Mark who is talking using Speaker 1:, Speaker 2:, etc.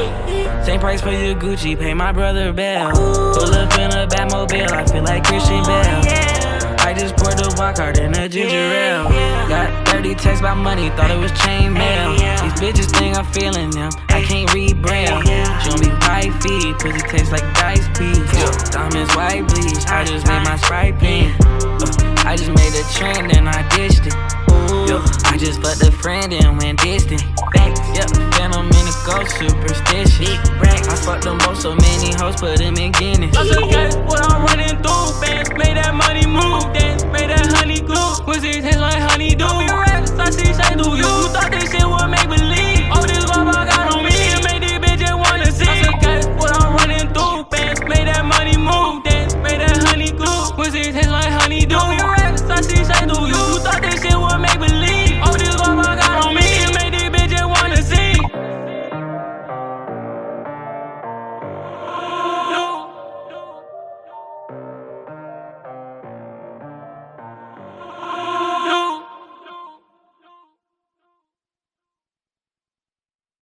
Speaker 1: Same price for your Gucci, pay my brother Bell. Pull up in a Batmobile, I feel like Christian Bale. I just poured the walk hard in a ginger ale. Got 30 texts about money, thought it was chain mail. These bitches think I'm feeling them, I can't read braille. Show me wifey, pussy tastes like diced peas. Diamonds white bleach, I just made my Sprite pink. I just made a trend and I dished it. I just fucked a friend and went distant. Phantom in the ghost, superstitious. I fucked them both, so many hoes, put them in Guinness.
Speaker 2: I forget what I'm running through. Fans made that money move, dance, made that honey glue. Pussy taste like honeydew. I see say do you thought this shit would make believe? All this love I got on me, it made these bitches wanna see. I forget what I'm running through. Fans made that money move, dance, made that honey glue. Pussy taste like honeydew.